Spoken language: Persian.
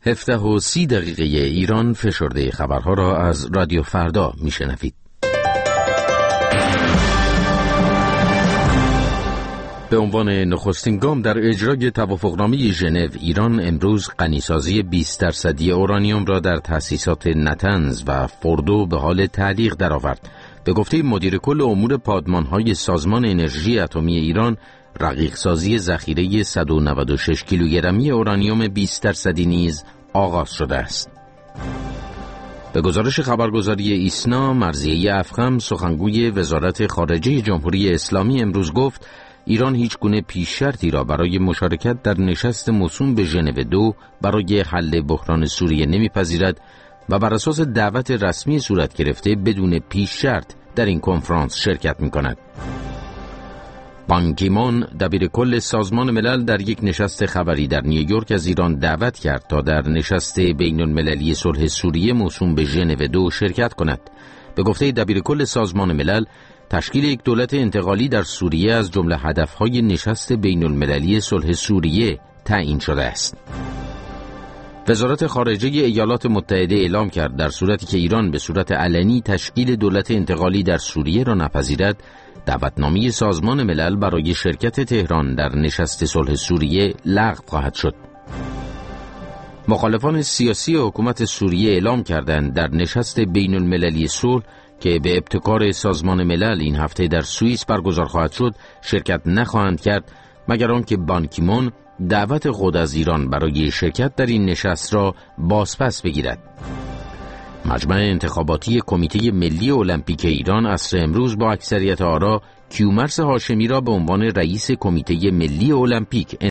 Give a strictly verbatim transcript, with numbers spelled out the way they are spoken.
هفده و سی دقیقه ایران فشرده خبرها را از رادیو فردا میشنوید. به عنوان نخستین گام در اجرای توافقنامه ژنو، ایران امروز غنیسازی بیست درصدی اورانیوم را در تأسیسات نتنز و فوردو به حال تعلیق درآورد. به گفته مدیر کل امور پادمان‌های سازمان انرژی اتمی ایران، رقیق‌سازی ذخیره صد و نود و شش کیلوگرمی اورانیوم بیست درصدی نیز آغاز شده است. به گزارش خبرگزاری ایسنا، مرضیه افخم سخنگوی وزارت خارجه جمهوری اسلامی امروز گفت ایران هیچ گونه پیش شرطی را برای مشارکت در نشست موسوم به ژنو دو برای حل بحران سوریه نمیپذیرد و بر اساس دعوت رسمی صورت گرفته بدون پیش شرط در این کنفرانس شرکت می‌کند. بان کی مون، دبیر کل سازمان ملل، در یک نشست خبری در نیویورک از ایران دعوت کرد تا در نشست بین المللی صلح سوریه موسوم به ژنو دو شرکت کند. به گفته دبیر کل سازمان ملل، تشکیل یک دولت انتقالی در سوریه از جمله هدفهای نشست بین المللی صلح سوریه تعیین شده است. وزارت خارجه ایالات متحده اعلام کرد در صورتی که ایران به صورت علنی تشکیل دولت انتقالی در سوریه را نپذیرد، دعوتنامه سازمان ملل برای شرکت تهران در نشست صلح سوریه لغو خواهد شد. مخالفان سیاسی حکومت سوریه اعلام کردند در نشست بین المللی صلح که به ابتکار سازمان ملل این هفته در سوئیس برگزار خواهد شد شرکت نخواهند کرد مگر آنکه بان کی مون دعوت خود از ایران برای شرکت در این نشست را بازپس بگیرد. مجمع انتخاباتی کمیته ملی المپیک ایران عصر امروز با اکثریت آرا کیومرث هاشمی را به عنوان رئیس کمیته ملی المپیک